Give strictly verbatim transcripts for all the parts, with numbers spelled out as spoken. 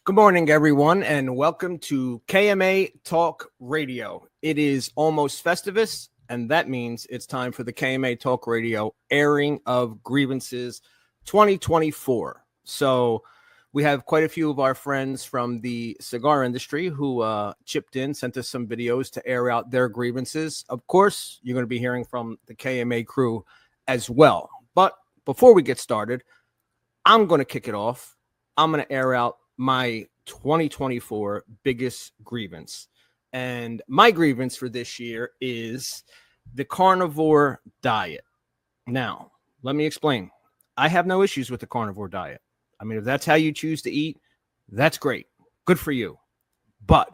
Good morning, everyone, and welcome to K M A Talk Radio. It is almost Festivus, and that means it's time for the K M A Talk Radio airing of grievances twenty twenty-four. So we have quite a few of our friends from the cigar industry who uh, chipped in, sent us some videos to air out their grievances. Of course, you're going to be hearing from the K M A crew as well. But before we get started, I'm going to kick it off. I'm going to air out my twenty twenty-four biggest grievance. And my grievance for this year is the carnivore diet. Now, let me explain. I have no issues with the carnivore diet. I mean, if that's how you choose to eat, that's great. Good for you. But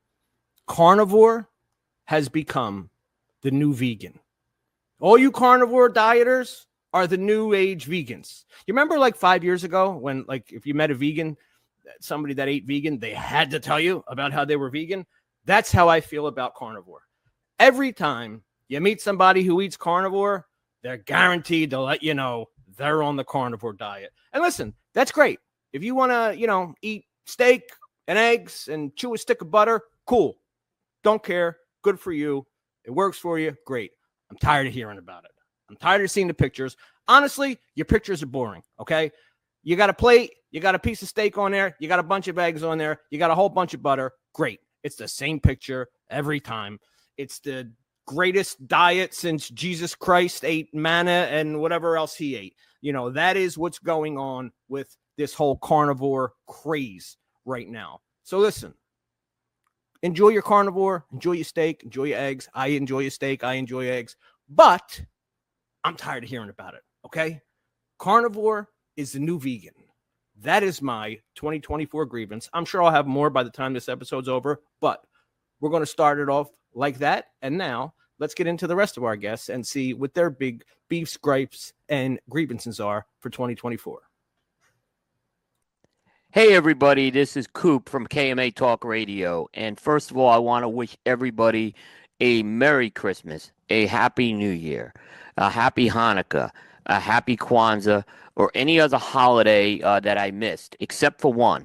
carnivore has become the new vegan. All you carnivore dieters are the new age vegans. You remember like five years ago when, like, if you met a vegan, somebody that ate vegan, they had to tell you about how they were vegan? That's how I feel about carnivore. Every time you meet somebody who eats carnivore, they're guaranteed to let you know they're on the carnivore diet. And listen, that's great. If you want to, you know, eat steak and eggs and chew a stick of butter, cool. Don't care. Good for you. It works for you. Great. I'm tired of hearing about it. I'm tired of seeing the pictures. Honestly, your pictures are boring, okay? You got a plate, you got a piece of steak on there, you got a bunch of eggs on there, you got a whole bunch of butter. Great. It's the same picture every time. It's the greatest diet since Jesus Christ ate manna and whatever else he ate. You know, that is what's going on with this whole carnivore craze right now. So listen, enjoy your carnivore, enjoy your steak, enjoy your eggs. I enjoy your steak, I enjoy eggs, but I'm tired of hearing about it, okay? Carnivore is the new vegan. That is my twenty twenty-four grievance. I'm sure I'll have more by the time this episode's over, but we're going to start it off like that. And now let's get into the rest of our guests and see what their big beefs, gripes, and grievances are for twenty twenty-four. Hey, everybody, this is Coop from K M A Talk Radio. And first of all, I want to wish everybody a Merry Christmas, a Happy New Year, a Happy Hanukkah, a Happy Kwanzaa, or any other holiday uh, that I missed, except for one.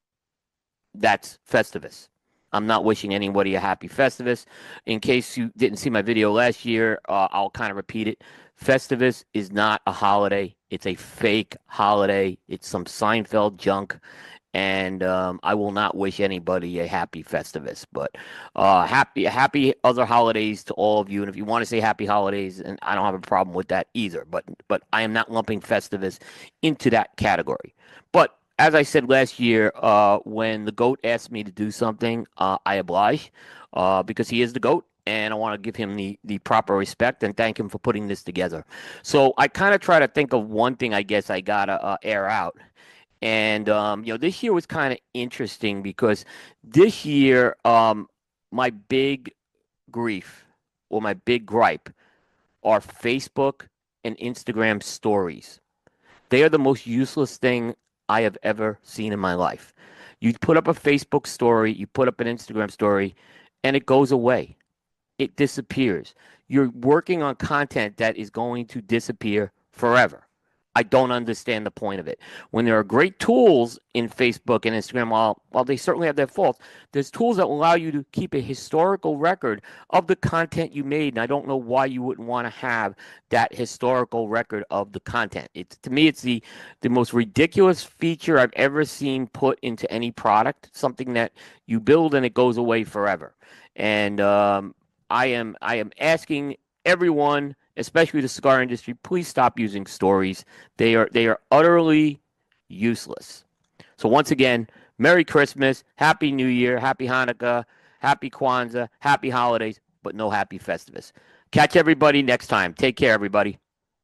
That's Festivus. I'm not wishing anybody a happy Festivus. In case you didn't see my video last year, uh, I'll kind of repeat it. Festivus is not a holiday. It's a fake holiday. It's some Seinfeld junk. And um, I will not wish anybody a happy Festivus. But uh, happy happy other holidays to all of you. And if you want to say happy holidays, and I don't have a problem with that either. But but I am not lumping Festivus into that category. But as I said last year, uh, when the GOAT asked me to do something, uh, I oblige uh, because he is the GOAT. And I want to give him the, the proper respect and thank him for putting this together. So I kind of try to think of one thing I guess I got to uh, air out. And, um, you know, this year was kind of interesting because this year, um, my big grief or my big gripe are Facebook and Instagram stories. They are the most useless thing I have ever seen in my life. You put up a Facebook story, you put up an Instagram story, and it goes away. It disappears. You're working on content that is going to disappear forever. I don't understand the point of it. When there are great tools in Facebook and Instagram, while, while they certainly have their faults, there's tools that allow you to keep a historical record of the content you made. And I don't know why you wouldn't want to have that historical record of the content. It's, to me, it's the, the most ridiculous feature I've ever seen put into any product, something that you build and it goes away forever. And um, I am I am asking everyone, especially the cigar industry, please stop using stories. They are they are utterly useless. So once again, Merry Christmas, Happy New Year, Happy Hanukkah, Happy Kwanzaa, Happy Holidays, but no Happy Festivus. Catch everybody next time. Take care, everybody.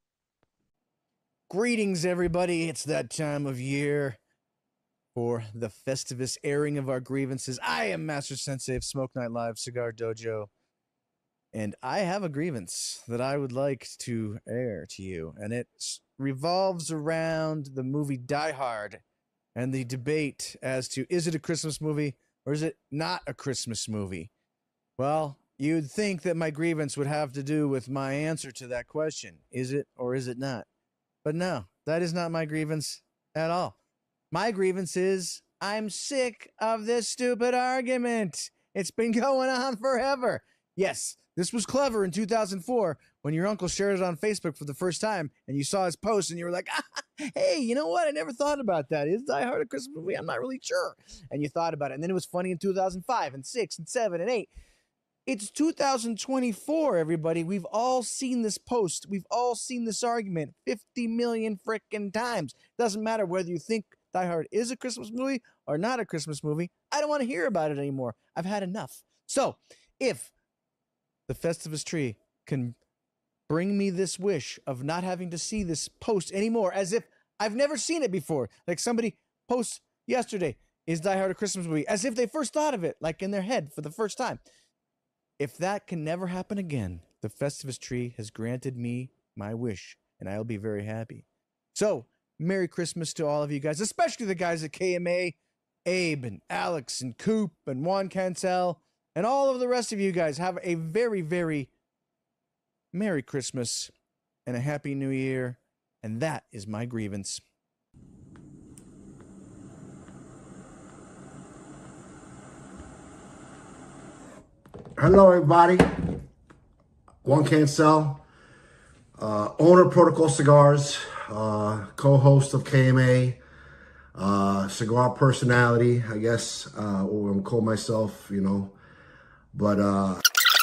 Greetings, everybody. It's that time of year for the Festivus airing of our grievances. I am Master Sensei of Smoke Night Live Cigar Dojo. And I have a grievance that I would like to air to you, and it revolves around the movie Die Hard and the debate as to, is it a Christmas movie or is it not a Christmas movie? Well, you'd think that my grievance would have to do with my answer to that question. Is it or is it not? But no, that is not my grievance at all. My grievance is I'm sick of this stupid argument. It's been going on forever. Yes, this was clever in two thousand four when your uncle shared it on Facebook for the first time and you saw his post and you were like, ah, hey, you know what? I never thought about that. Is Die Hard a Christmas movie? I'm not really sure. And you thought about it. And then it was funny in two thousand five and six and seven and eight. It's two thousand twenty-four, everybody. We've all seen this post. We've all seen this argument fifty million freaking times. Doesn't matter whether you think Die Hard is a Christmas movie or not a Christmas movie. I don't want to hear about it anymore. I've had enough. So if the Festivus tree can bring me this wish of not having to see this post anymore, as if I've never seen it before, like somebody posts yesterday, is Die Hard a Christmas movie? As if they first thought of it, like in their head for the first time. If that can never happen again, the Festivus tree has granted me my wish, and I'll be very happy. So, Merry Christmas to all of you guys, especially the guys at K M A, Abe and Alex and Coop and Juan Cancel, and all of the rest of you guys. Have a very, very Merry Christmas and a Happy New Year, and that is my grievance. Hello, everybody. Juan Cancel, uh, owner of Protocol Cigars, uh, co-host of K M A, uh, cigar personality, I guess, uh, or I'm call myself, you know, but, uh,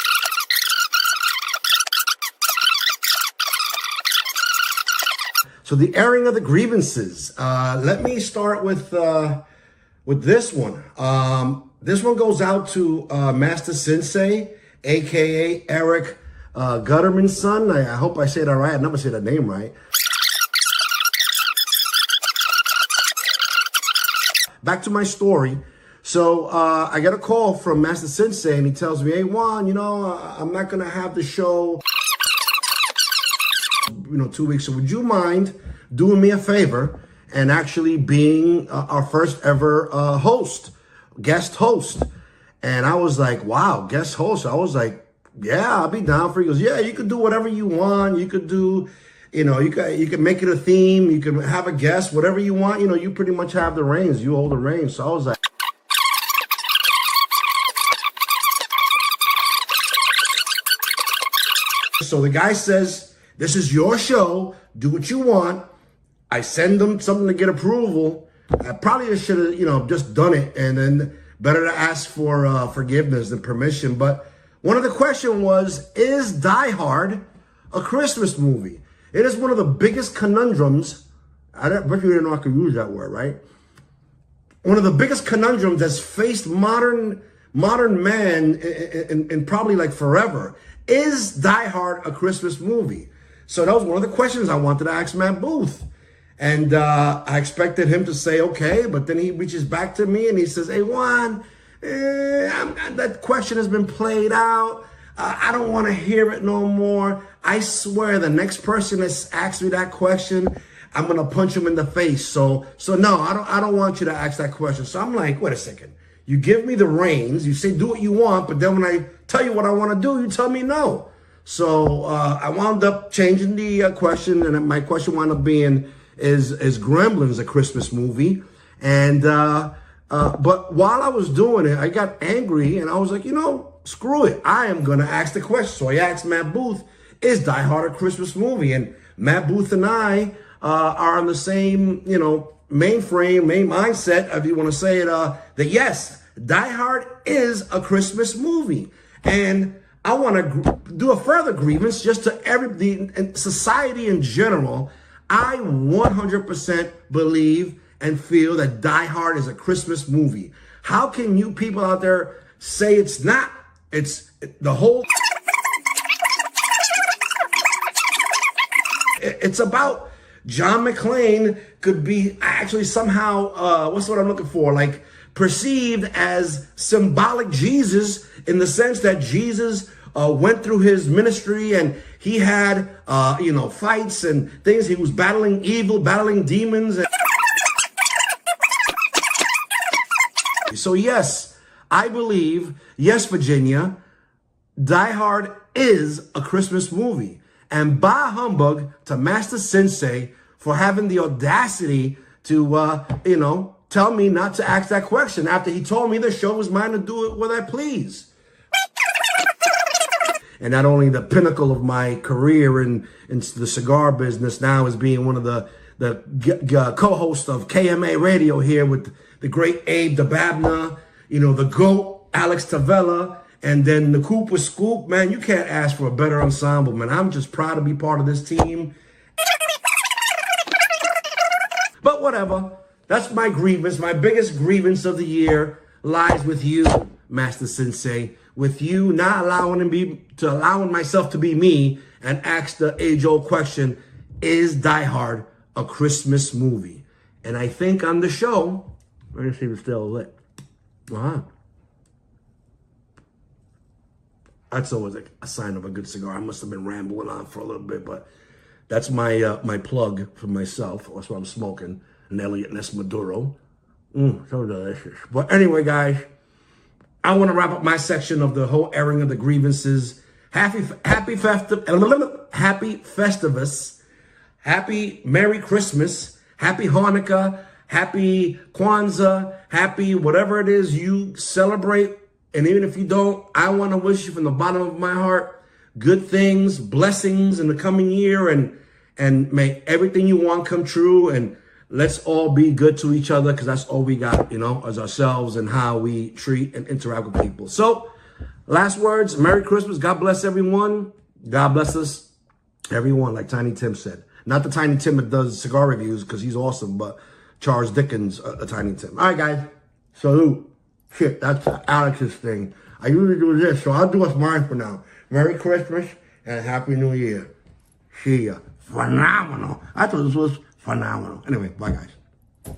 so the airing of the grievances, uh, let me start with, uh, with this one. Um, This one goes out to uh, Master Sensei, a k a. Eric uh, Gutterman's son. I, I hope I say that right. I never say that name right. Back to my story. So uh, I get a call from Master Sensei, and he tells me, hey, Juan, you know, uh, I'm not going to have the show, you know, two weeks. So would you mind doing me a favor and actually being uh, our first ever uh, host? Guest host. And I was like, wow, guest host. I was like, yeah, I'll be down for you. He goes, yeah, you could do whatever you want. You could do, you know, you could, you could make it a theme. You can have a guest, whatever you want. You know, you pretty much have the reins. You hold the reins. So I was like, so the guy says, this is your show. Do what you want. I send them something to get approval. I probably should have, you know, just done it, and then better to ask for uh, forgiveness than permission. But one of the question was, is Die Hard a Christmas movie? It is one of the biggest conundrums. I don't, bet you didn't know I could use that word, right? One of the biggest conundrums that's faced modern modern man in, in, in probably like forever. Is Die Hard a Christmas movie? So that was one of the questions I wanted to ask Matt Booth. And uh, I expected him to say, okay, but then he reaches back to me and he says, hey, Juan, eh, I'm, that question has been played out. Uh, I don't want to hear it no more. I swear the next person that asks me that question, I'm going to punch him in the face. So, so no, I don't, I don't want you to ask that question. So I'm like, wait a second. You give me the reins. You say, do what you want. But then when I tell you what I want to do, you tell me no. So uh, I wound up changing the uh, question. And my question wound up being, Is is Gremlins a Christmas movie? And uh, uh, but while I was doing it, I got angry and I was like, you know, screw it. I am gonna ask the question. So I asked Matt Booth, is Die Hard a Christmas movie? And Matt Booth and I uh, are on the same, you know, mainframe, main mindset, if you want to say it. Uh, that yes, Die Hard is a Christmas movie, and I want to gr- do a further grievance just to every the society in general. I one hundred percent believe and feel that Die Hard is a Christmas movie. How can you people out there say it's not? It's the whole... It's about John McClane could be actually somehow, uh, what's what I'm looking for? Like perceived as symbolic Jesus, in the sense that Jesus uh, went through his ministry and he had, uh, you know, fights and things. He was battling evil, battling demons. And so, yes, I believe, yes, Virginia, Die Hard is a Christmas movie. And bah humbug to Master Sensei for having the audacity to, uh, you know, tell me not to ask that question after he told me the show was mine to do it what I please. And not only the pinnacle of my career in, in the cigar business now is being one of the, the g- g- co-hosts of K M A Radio here with the great Abe DeBabna, you know, the GOAT, Alex Tavella, and then the Cooper Scoop. Man, you can't ask for a better ensemble, man. I'm just proud to be part of this team. But whatever. That's my grievance. My biggest grievance of the year lies with you, Master Sensei. With you not allowing to be to allowing myself to be me and ask the age-old question, is Die Hard a Christmas movie? And I think on the show, let me see if it's still lit. Wow. That's always a, a sign of a good cigar. I must have been rambling on for a little bit, but that's my uh, my plug for myself. That's what I'm smoking. An Elliot Ness Maduro. Mm, so delicious. But anyway, guys, I want to wrap up my section of the whole airing of the grievances. Happy, happy festive, happy Festivus, happy Merry Christmas, happy Hanukkah, happy Kwanzaa, happy whatever it is you celebrate. And even if you don't, I want to wish you from the bottom of my heart good things, blessings in the coming year, and and make everything you want come true. And let's all be good to each other, because that's all we got, you know, as ourselves and how we treat and interact with people. So, last words, Merry Christmas. God bless everyone. God bless us, everyone, like Tiny Tim said. Not the Tiny Tim that does cigar reviews, because he's awesome, but Charles Dickens, uh, a Tiny Tim. All right, guys. Salute. Shit, that's Alex's thing. I usually do this, so I'll do what's mine for now. Merry Christmas and Happy New Year. See ya. Phenomenal. I thought this was phenomenal. Anyway, bye, guys.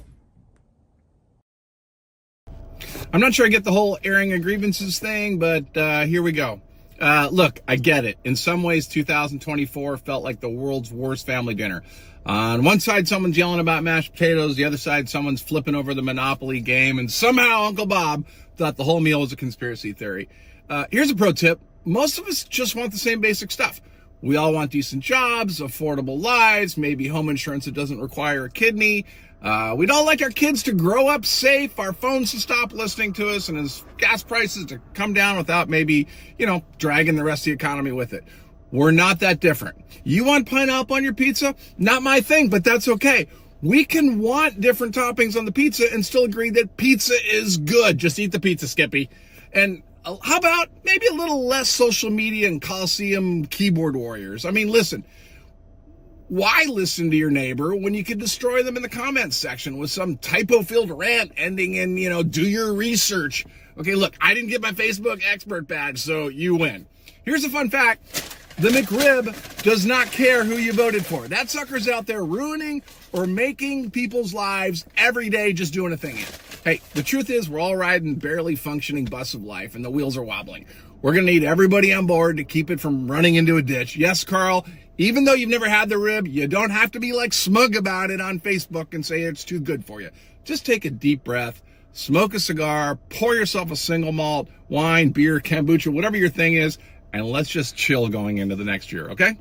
I'm not sure I get the whole airing of grievances thing, but uh, here we go. Uh, look, I get it. In some ways, two thousand twenty-four felt like the world's worst family dinner. On one side, someone's yelling about mashed potatoes. The other side, someone's flipping over the Monopoly game. And somehow Uncle Bob thought the whole meal was a conspiracy theory. Uh, here's a pro tip. Most of us just want the same basic stuff. We all want decent jobs, affordable lives, maybe home insurance that doesn't require a kidney. Uh, we'd all like our kids to grow up safe, our phones to stop listening to us, and as gas prices to come down without maybe, you know, dragging the rest of the economy with it. We're not that different. You want pineapple on your pizza? Not my thing, but that's okay. We can want different toppings on the pizza and still agree that pizza is good. Just eat the pizza, Skippy. And uh, how about maybe a little less social media and Coliseum keyboard warriors? I mean, listen, why listen to your neighbor when you could destroy them in the comments section with some typo-filled rant ending in, you know, do your research? Okay, look, I didn't get my Facebook expert badge, so you win. Here's a fun fact. The McRib does not care who you voted for. That sucker's out there ruining or making people's lives every day just doing a thing in. Hey, the truth is we're all riding barely functioning bus of life and the wheels are wobbling. We're going to need everybody on board to keep it from running into a ditch. Yes, Carl, even though you've never had the rib, you don't have to be like smug about it on Facebook and say it's too good for you. Just take a deep breath, smoke a cigar, pour yourself a single malt, wine, beer, kombucha, whatever your thing is, and let's just chill going into the next year, okay?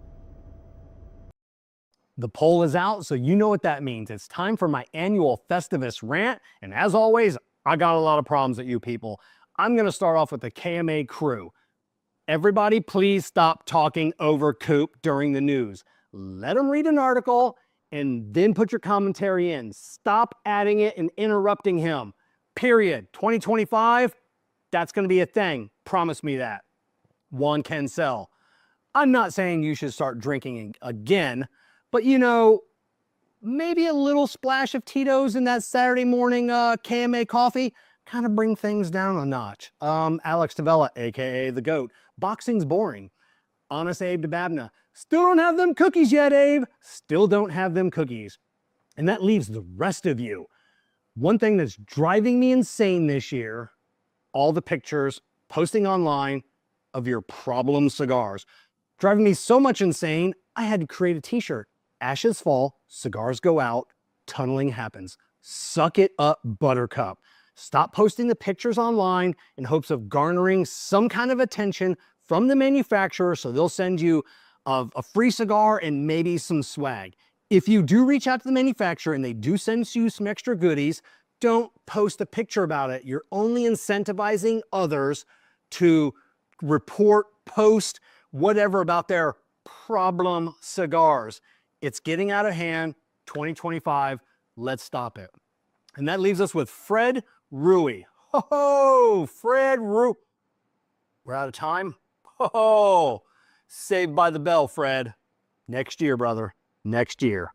The poll is out, so you know what that means. It's time for my annual Festivus rant, and as always, I got a lot of problems with you people. I'm going to start off with the K M A crew. Everybody, please stop talking over Coop during the news. Let him read an article and then put your commentary in. Stop adding it and interrupting him. Period. twenty twenty-five, that's going to be a thing. Promise me that. Juan Cancel. I'm not saying you should start drinking again, but you know, maybe a little splash of Tito's in that Saturday morning uh, K M A coffee kind of bring things down a notch. Um, Alex Tavella, A K A the GOAT. Boxing's boring. Honest Abe DeBabna. Still don't have them cookies yet, Abe. Still don't have them cookies. And that leaves the rest of you. One thing that's driving me insane this year, all the pictures posting online of your problem cigars. Driving me so much insane, I had to create a t-shirt. Ashes fall, cigars go out, tunneling happens. Suck it up, Buttercup. Stop posting the pictures online in hopes of garnering some kind of attention from the manufacturer so they'll send you a, a free cigar and maybe some swag. If you do reach out to the manufacturer and they do send you some extra goodies, don't post a picture about it. You're only incentivizing others to report, post, whatever about their problem cigars. It's getting out of hand. twenty twenty-five, let's stop it. And that leaves us with Fred Rui. Ho-ho, Fred Rui. We're out of time. Ho-ho, saved by the bell, Fred. Next year, brother, next year.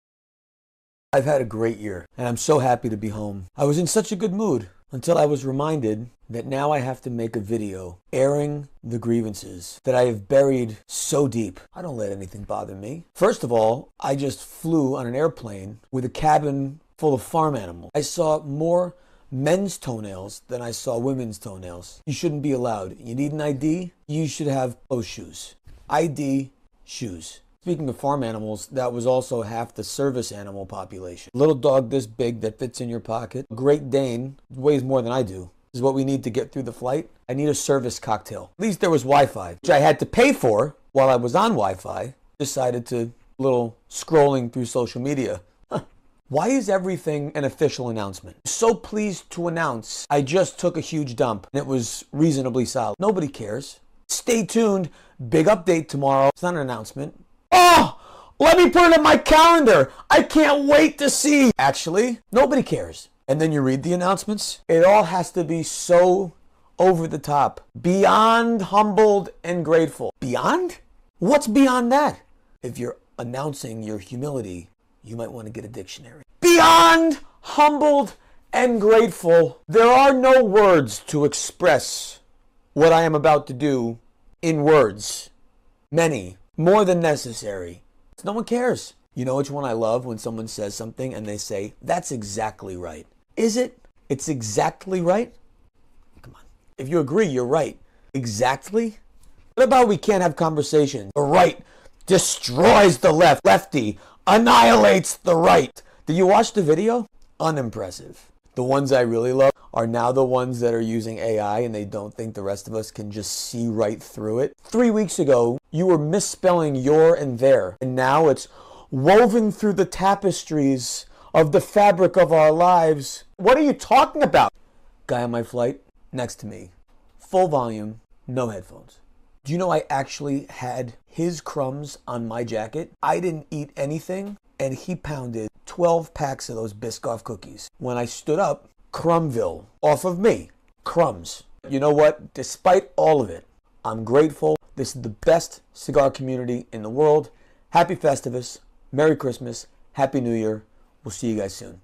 I've had a great year, and I'm so happy to be home. I was in such a good mood until I was reminded that now I have to make a video airing the grievances that I have buried so deep. I don't let anything bother me. First of all, I just flew on an airplane with a cabin full of farm animals. I saw more men's toenails than I saw women's toenails. You shouldn't be allowed. You need an I D? You should have those shoes. I D, shoes. Speaking of farm animals, that was also half the service animal population. Little dog this big that fits in your pocket. A Great Dane weighs more than I do. This is what we need to get through the flight. I need a service cocktail. At least there was Wi-Fi, which I had to pay for while I was on Wi-Fi. Decided to little scrolling through social media. Huh. Why is everything an official announcement? So pleased to announce I just took a huge dump and it was reasonably solid. Nobody cares. Stay tuned. Big update tomorrow. It's not an announcement. Oh, let me put it in my calendar. I can't wait to see. Actually, nobody cares. And then you read the announcements. It all has to be so over the top. Beyond humbled and grateful. Beyond? What's beyond that? If you're announcing your humility, you might want to get a dictionary. Beyond humbled and grateful. There are no words to express what I am about to do in words. Many. More than necessary. No one cares. You know which one I love? When someone says something and they say, that's exactly right. Is it? It's exactly right? Come on. If you agree, you're right. Exactly? What about we can't have conversation? The right destroys the left. Lefty annihilates the right. Did you watch the video? Unimpressive. The ones I really love are now the ones that are using A I and they don't think the rest of us can just see right through it. Three weeks ago, you were misspelling your and their, and now it's woven through the tapestries of the fabric of our lives. What are you talking about? Guy on my flight, next to me, full volume, no headphones. Do you know I actually had his crumbs on my jacket? I didn't eat anything, and he pounded twelve packs of those Biscoff cookies. When I stood up, Crumbville off of me. Crumbs. You know what? Despite all of it, I'm grateful. This is the best cigar community in the world. Happy Festivus. Merry Christmas. Happy New Year. We'll see you guys soon.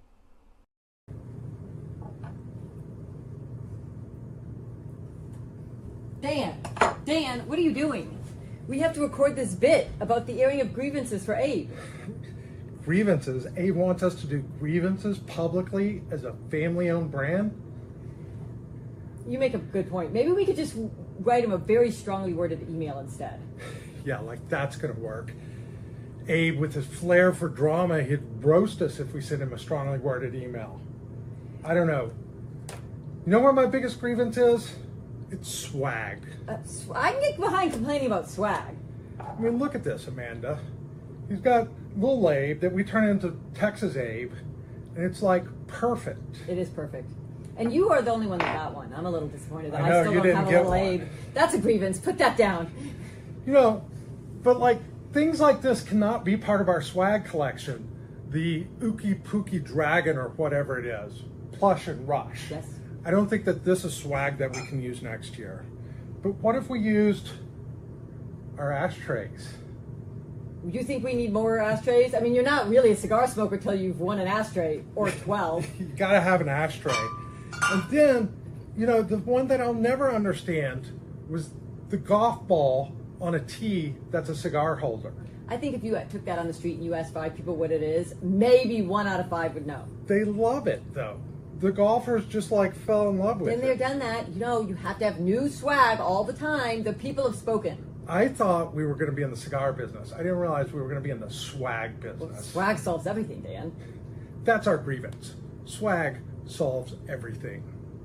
Dan, Dan, what are you doing? We have to record this bit about the airing of grievances for Abe. Grievances? Abe wants us to do grievances publicly as a family-owned brand? You make a good point. Maybe we could just write him a very strongly worded email instead. Yeah, like that's gonna work. Abe, with his flair for drama, he'd roast us if we sent him a strongly worded email. I don't know. You know what my biggest grievance is? It's swag. Uh, sw- I can get behind complaining about swag. I mean, look at this, Amanda. He's got little Abe that we turn into Texas Abe, and it's like perfect. It is perfect. And you are the only one that got one. I'm a little disappointed that I I, know, still you don't didn't have a get little one. Abe. That's a grievance. Put that down. You know, but like things like this cannot be part of our swag collection. The Ookie Pookie Dragon or whatever it is, Plush and Rush. Yes. I don't think that this is swag that we can use next year. But what if we used our ashtrays? You think we need more ashtrays? I mean, you're not really a cigar smoker till you've won an ashtray or twelve. You gotta have an ashtray. And then, you know, the one that I'll never understand was the golf ball on a tee that's a cigar holder. I think if you took that on the street and you asked five people what it is, maybe one out of five would know. They love it, though. The golfers just like fell in love with Been it. there, done that. You know, you have to have new swag all the time. The people have spoken. I thought we were going to be in the cigar business. I didn't realize we were going to be in the swag business. Well, swag solves everything, Dan. That's our grievance. Swag solves everything.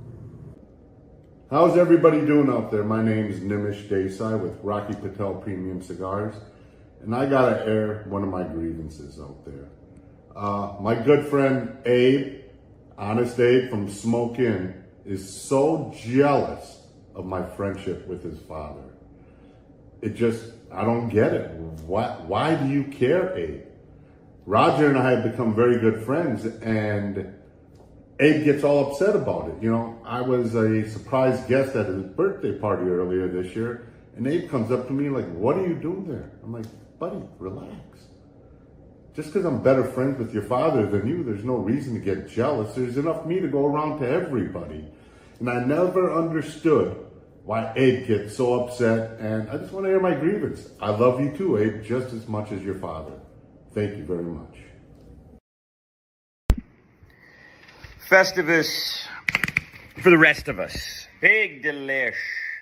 How's everybody doing out there? My name is Nimish Desai with Rocky Patel Premium Cigars, and I gotta air one of my grievances out there. Uh, my good friend Abe, Honest Abe from Smoke Inn is so jealous of my friendship with his father. It just, I don't get it. Why, why do you care, Abe? Roger and I have become very good friends, and Abe gets all upset about it. You know, I was a surprise guest at his birthday party earlier this year, and Abe comes up to me like, what are you doing there? I'm like, buddy, relax. Just because I'm better friends with your father than you, there's no reason to get jealous. There's enough me to go around to everybody. And I never understood why Abe gets so upset, and I just want to air my grievance. I love you too, Abe, just as much as your father. Thank you very much. Festivus for the rest of us. Big delish.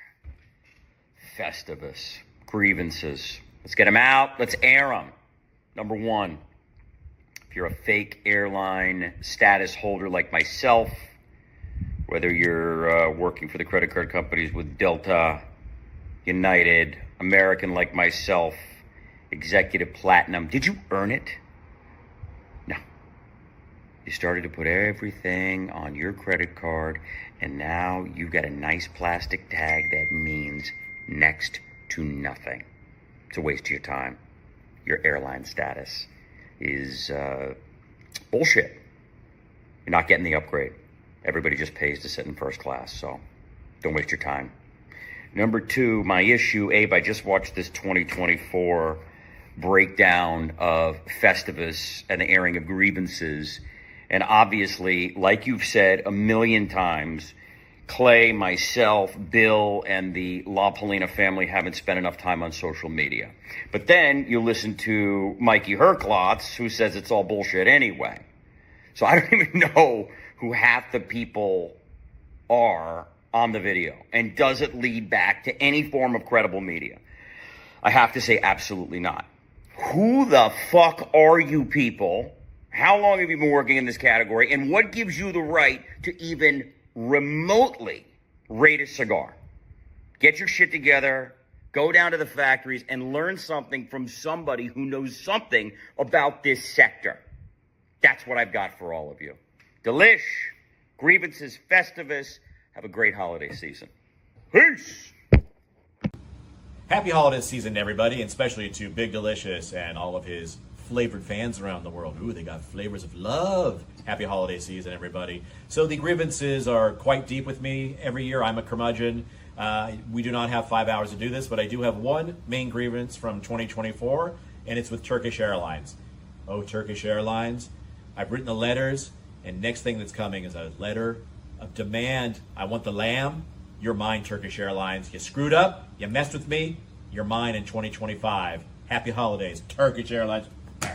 Festivus. Grievances. Let's get them out. Let's air them. Number one, if you're a fake airline status holder like myself, whether you're uh, working for the credit card companies with Delta, United, American like myself, Executive Platinum, did you earn it? No. You started to put everything on your credit card, and now you've got a nice plastic tag that means next to nothing. It's a waste of your time. Your airline status is uh, bullshit. You're not getting the upgrade. Everybody just pays to sit in first class, so don't waste your time. Number two, my issue, Abe, I just watched this twenty twenty-four breakdown of Festivus and the airing of grievances, and obviously, like you've said a million times, Clay, myself, Bill, and the La Polina family haven't spent enough time on social media. But then you listen to Mikey Herklotz, who says it's all bullshit anyway. So I don't even know who half the people are on the video. And does it lead back to any form of credible media? I have to say absolutely not. Who the fuck are you people? How long have you been working in this category? And what gives you the right to even remotely rate a cigar? Get your shit together, go down to the factories, and learn something from somebody who knows something about this sector. That's what I've got for all of you. Delish, grievances, Festivus. Have a great holiday season. Peace! Happy holiday season, everybody, and especially to Big Delicious and all of his flavored fans around the world. Ooh, they got flavors of love. Happy holiday season, everybody. So the grievances are quite deep with me. Every year I'm a curmudgeon. Uh, we do not have five hours to do this, but I do have one main grievance from twenty twenty-four, and it's with Turkish Airlines. Oh, Turkish Airlines. I've written the letters, and next thing that's coming is a letter of demand. I want the lamb. You're mine, Turkish Airlines. You screwed up. You messed with me. You're mine in twenty twenty-five. Happy holidays, Turkish Airlines.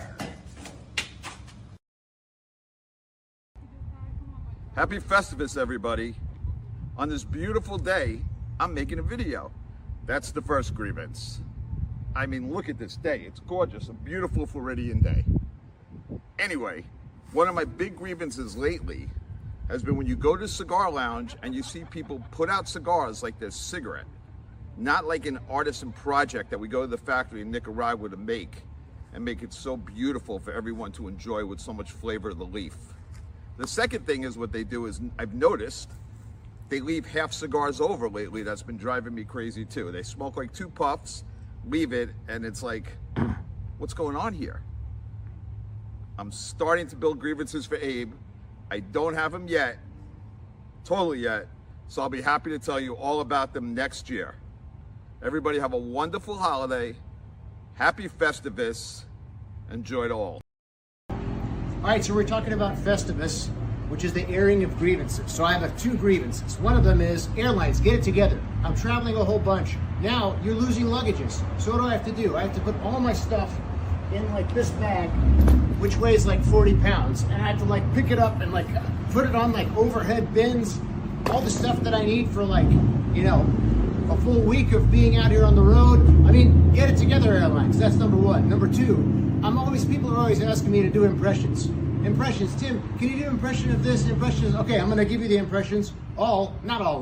Happy Festivus, everybody. On this beautiful day, I'm making a video. That's the first grievance. I mean, look at this day. It's gorgeous, a beautiful Floridian day. Anyway, one of my big grievances lately has been when you go to Cigar Lounge and you see people put out cigars like this cigarette, not like an artisan project that we go to the factory in Nicaragua to make and make it so beautiful for everyone to enjoy with so much flavor of the leaf. The second thing is what they do is, I've noticed, they leave half cigars over lately. That's been driving me crazy too. They smoke like two puffs, leave it, and it's like, what's going on here? I'm starting to build grievances for Abe. I don't have them yet, totally yet, so I'll be happy to tell you all about them next year. Everybody have a wonderful holiday. Happy Festivus. Enjoy it all. All right, so we're talking about Festivus, which is the airing of grievances. So I have two grievances. One of them is airlines, get it together. I'm traveling a whole bunch. Now you're losing luggages. So what do I have to do? I have to put all my stuff in like this bag, which weighs like forty pounds. And I have to like pick it up and like put it on like overhead bins, all the stuff that I need for like, you know, a full week of being out here on the road. I mean, get it together, airlines. That's number one. Number two, I'm always, people are always asking me to do impressions. Impressions, Tim, can you do impression of this, impressions? Okay, I'm gonna give you the impressions, all, not all of them,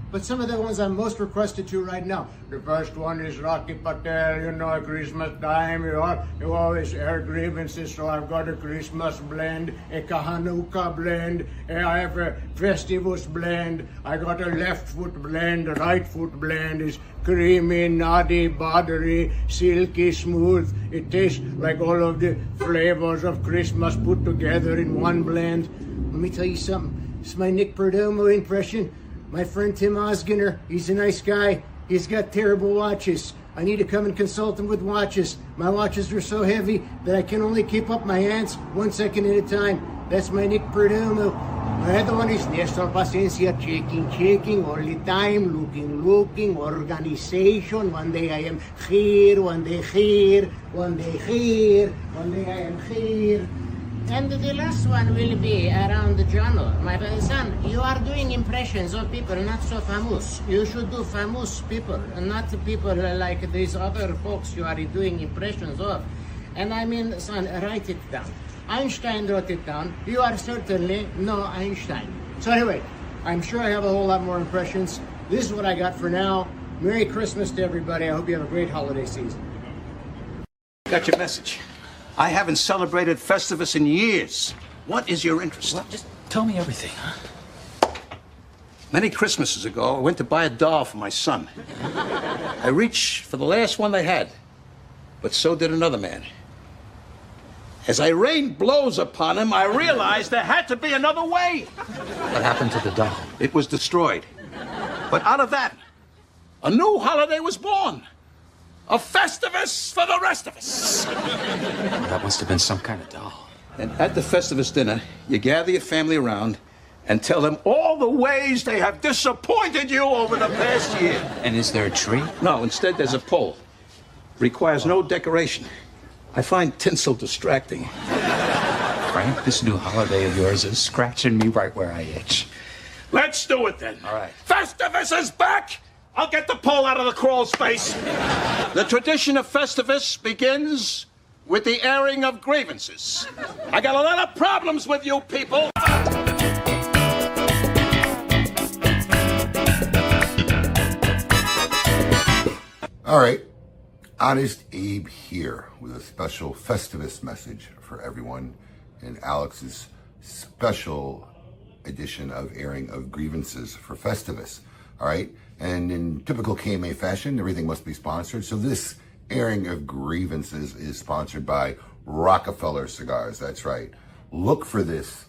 but some of the ones I'm most requested to right now. The first one is Rocky Patel, you know, Christmas time, you know, you always air grievances, so I've got a Christmas blend, a Hanukkah blend, I have a Festivus blend, I got a left foot blend, a right foot blend is creamy, nutty, buttery, silky, smooth. It tastes like all of the flavors of Christmas put together in one blend. Let me tell you something, it's my Nick Perdomo impression. My friend Tim Osgener, he's a nice guy. He's got terrible watches. I need to come and consult him with watches. My watches are so heavy that I can only keep up my hands one second at a time. That's my Nick Perdomo. My other one is Nestor Paciencia, checking, checking all the time, looking, looking, organization. One day I am here, one day here, one day here, one day I am here. And the last one will be around the journal. My son, you are doing impressions of people not so famous. You should do famous people, and not people like these other folks you are doing impressions of. And I mean, son, write it down. Einstein wrote it down. You are certainly no Einstein. So anyway, I'm sure I have a whole lot more impressions. This is what I got for now. Merry Christmas to everybody. I hope you have a great holiday season. Got your message. I haven't celebrated Festivus in years. What is your interest? Well, just tell me everything, huh? Many Christmases ago, I went to buy a doll for my son. I reached for the last one they had, but so did another man. As I rained blows upon him, I realized there had to be another way. What happened to the doll? It was destroyed. But out of that, a new holiday was born. A Festivus for the rest of us. That must have been some kind of doll. And at the Festivus dinner, you gather your family around and tell them all the ways they have disappointed you over the past year. And is there a tree? No, instead there's a pole. Requires no decoration. I find tinsel distracting. Frank, this new holiday of yours is scratching me right where I itch. Let's do it then. All right. Festivus is back! I'll get the pole out of the crawl's face. The tradition of Festivus begins with the airing of grievances. I got a lot of problems with you people. All right. Honest Abe here with a special Festivus message for everyone in Alex's special edition of airing of grievances for Festivus. All right. And in typical K M A fashion, everything must be sponsored. So this airing of grievances is sponsored by Rockefeller Cigars. That's right. Look for this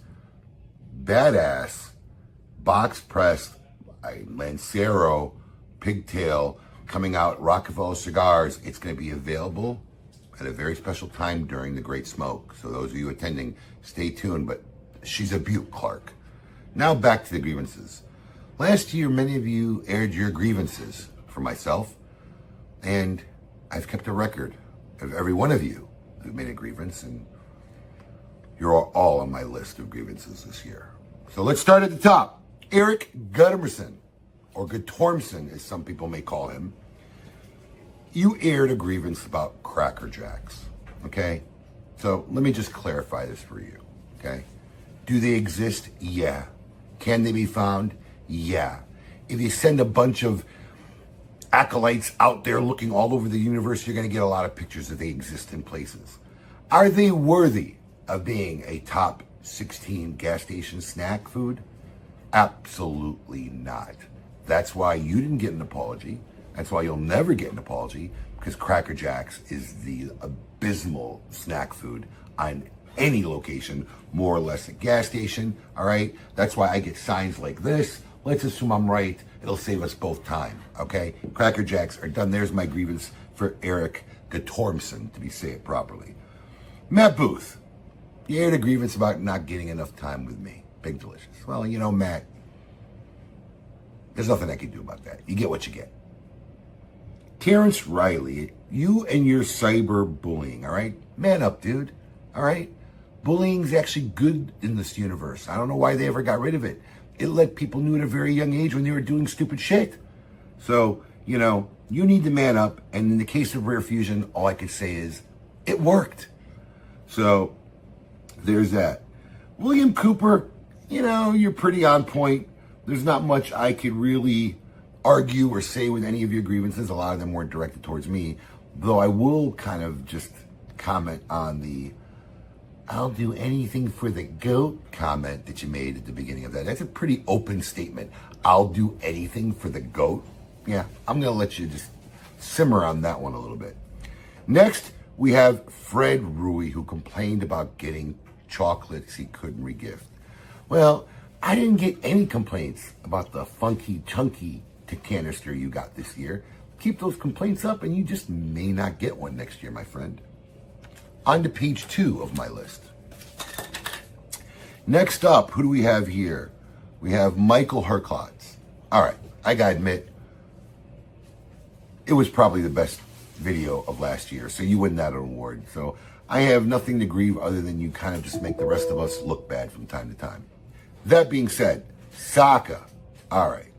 badass box pressed Lancero pigtail coming out, Rockefeller Cigars. It's going to be available at a very special time during the Great Smoke. So those of you attending, stay tuned. But she's a beaut, Clark. Now back to the grievances. Last year, many of you aired your grievances for myself, and I've kept a record of every one of you who made a grievance, and you're all on my list of grievances this year. So let's start at the top. Eric Guttormson, or Guttormson, as some people may call him. You aired a grievance about Cracker Jacks, okay? So let me just clarify this for you, okay? Do they exist? Yeah. Can they be found? Yeah. If you send a bunch of acolytes out there looking all over the universe, you're going to get a lot of pictures that they exist in places. Are they worthy of being a top sixteen gas station snack food? Absolutely not. That's why you didn't get an apology. That's why you'll never get an apology, because Cracker Jacks is the abysmal snack food on any location, more or less a gas station, all right? That's why I get signs like this. Let's assume I'm right. It'll save us both time, okay? Cracker Jacks are done. There's my grievance for Eric Guttormson, to be say it properly. Matt Booth, you aired a grievance about not getting enough time with me. Big Delicious. Well, you know, Matt, there's nothing I can do about that. You get what you get. Terrence Riley, you and your cyber bullying, all right? Man up, dude, all right? Bullying's actually good in this universe. I don't know why they ever got rid of it. It let people know at a very young age when they were doing stupid shit. So, you know, you need to man up. And in the case of Rare Fusion, all I could say is it worked. So there's that. William Cooper, you know, you're pretty on point. There's not much I could really argue or say with any of your grievances. A lot of them weren't directed towards me, though I will kind of just comment on the "I'll do anything for the goat" comment that you made at the beginning of that. That's a pretty open statement. I'll do anything for the goat. Yeah, I'm going to let you just simmer on that one a little bit. Next, we have Fred Rui, who complained about getting chocolates he couldn't regift. Well, I didn't get any complaints about the funky, chunky canister you got this year. Keep those complaints up and you just may not get one next year, my friend. On to page two of my list. Next up, who do we have here? We have Michael Herklotz. All right, I gotta admit, it was probably the best video of last year, so you win that award. So I have nothing to grieve other than you kind of just make the rest of us look bad from time to time. That being said, Saka. All right.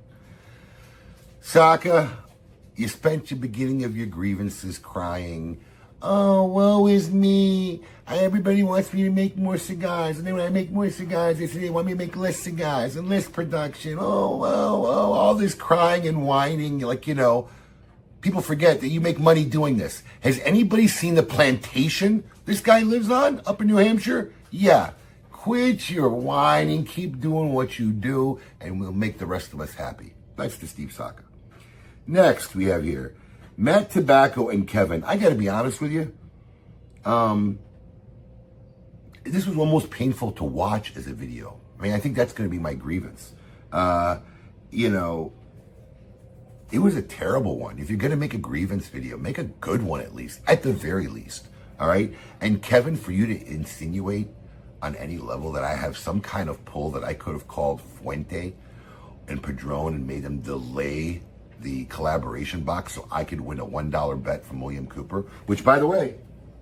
Saka, you spent the beginning of your grievances crying, "Oh, woe is me. Everybody wants me to make more cigars. And then when I make more cigars, they say they want me to make less cigars and less production. Oh, oh, oh," all this crying and whining. Like, you know, people forget that you make money doing this. Has anybody seen the plantation this guy lives on up in New Hampshire? Yeah. Quit your whining. Keep doing what you do, and we'll make the rest of us happy. That's to Steve Saka. Next, we have here Matt Tobacco and Kevin. I got to be honest with you. Um, this was almost painful to watch as a video. I mean, I think that's going to be my grievance. Uh, you know, it was a terrible one. If you're going to make a grievance video, make a good one at least, at the very least. All right? And Kevin, for you to insinuate on any level that I have some kind of pull that I could have called Fuente and Padron and made them delay the collaboration box so I could win a one dollar bet from William Cooper, which, by the way,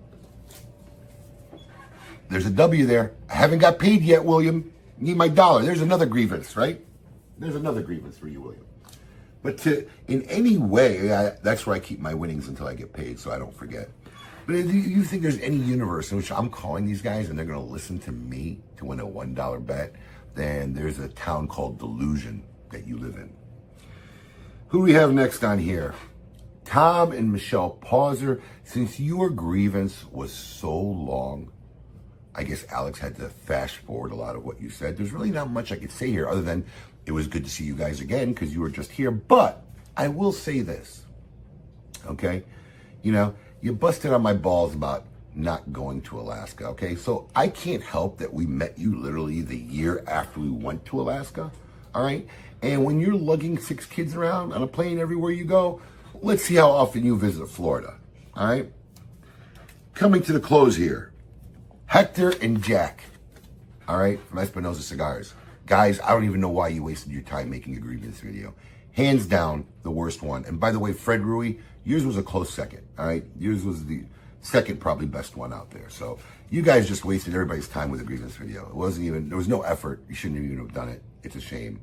there's a W there. I haven't got paid yet, William. Need my dollar. There's another grievance, right? There's another grievance for you, William. But to, in any way, I, that's where I keep my winnings until I get paid so I don't forget. But if you think there's any universe in which I'm calling these guys and they're going to listen to me to win a one dollar bet, then there's a town called Delusion that you live in. Who do we have next on here? Tom and Michelle Pauser. Since your grievance was so long, I guess Alex had to fast forward a lot of what you said. There's really not much I could say here other than it was good to see you guys again because you were just here. But I will say this, okay? You know, you busted on my balls about not going to Alaska, okay? So I can't help that we met you literally the year after we went to Alaska, all right? And when you're lugging six kids around on a plane everywhere you go, let's see how often you visit Florida, all right? Coming to the close here, Hector and Jack, all right, from Espinosa Cigars. Guys, I don't even know why you wasted your time making a grievance video. Hands down, the worst one. And by the way, Fred Rui, yours was a close second, all right? Yours was the second probably best one out there. So you guys just wasted everybody's time with a grievance video. It wasn't even, there was no effort. You shouldn't even have done it. It's a shame.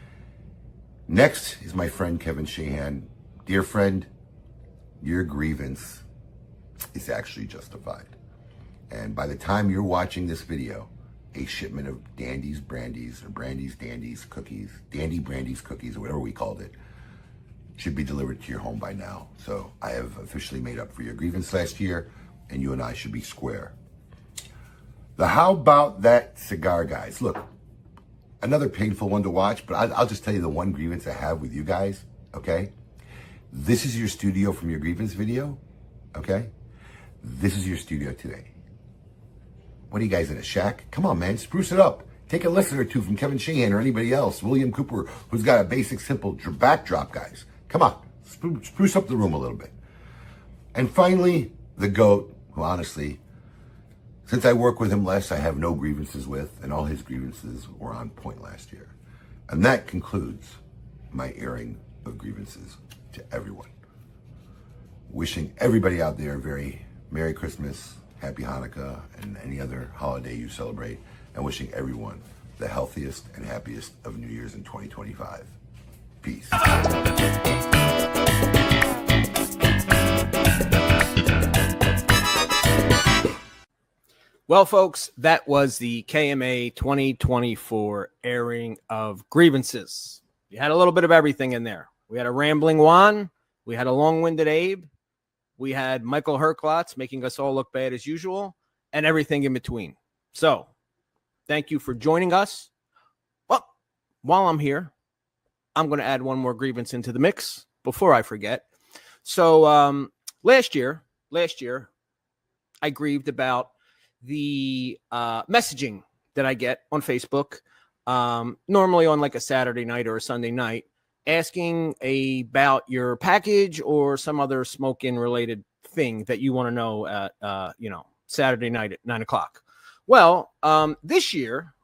Next is my friend Kevin Shahan. Dear friend, your grievance is actually justified. And by the time you're watching this video, a shipment of Dandy's Brandies or Brandy's Dandy's cookies, Dandy Brandy's cookies, or whatever we called it, should be delivered to your home by now. So I have officially made up for your grievance last year, and you and I should be square. The How About That Cigar guys. Look, another painful one to watch, but I'll just tell you the one grievance I have with you guys, okay? This is your studio from your grievance video, okay? This is your studio today. What are you guys in a shack? Come on, man, spruce it up. Take a lesson or two from Kevin Shahan or anybody else, William Cooper, who's got a basic, simple backdrop, guys. Come on, spruce up the room a little bit. And finally, the GOAT, who honestly, since I work with him less, I have no grievances with, and all his grievances were on point last year. And that concludes my airing of grievances to everyone. Wishing everybody out there a very Merry Christmas, Happy Hanukkah, and any other holiday you celebrate, and wishing everyone the healthiest and happiest of New Year's in twenty twenty-five. Peace. Well, folks, that was the K M A twenty twenty-four airing of grievances. You had a little bit of everything in there. We had a rambling Juan. We had a long-winded Abe. We had Michael Herklotz making us all look bad as usual, and everything in between. So thank you for joining us. Well, while I'm here, I'm going to add one more grievance into the mix before I forget. So um, last year, last year, I grieved about the uh, messaging that I get on Facebook, um, normally on like a Saturday night or a Sunday night, asking about your package or some other smoke-in related thing that you want to know at, uh, you know, Saturday night at nine o'clock. Well, um, this year,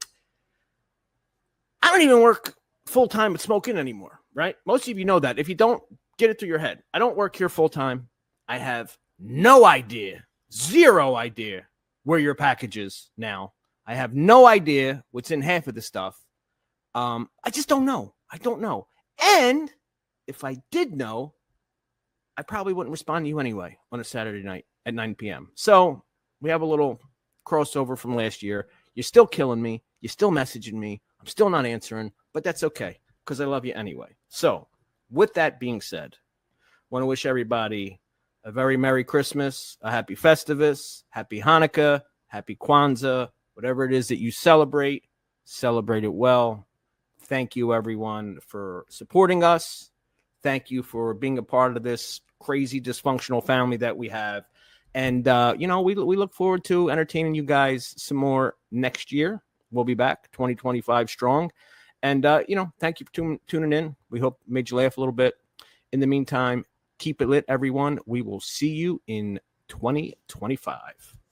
I don't even work full-time at Smoke-In anymore, right? Most of you know that. If you don't, get it through your head. I don't work here full-time. I have no idea, zero idea where your package is now. I have no idea what's in half of the stuff. Um, I just don't know. I don't know. And if I did know, I probably wouldn't respond to you anyway on a Saturday night at nine p.m. So we have a little crossover from last year. You're still killing me. You're still messaging me. I'm still not answering, but that's okay because I love you anyway. So with that being said, I want to wish everybody a very Merry Christmas, a Happy Festivus, Happy Hanukkah, Happy Kwanzaa, whatever it is that you celebrate, celebrate it well. Thank you, everyone, for supporting us. Thank you for being a part of this crazy dysfunctional family that we have. And, uh, you know, we, we look forward to entertaining you guys some more next year. We'll be back twenty twenty-five strong. And, uh, you know, thank you for tun- tuning in. We hope it made you laugh a little bit. In the meantime, keep it lit, everyone. We will see you in twenty twenty-five.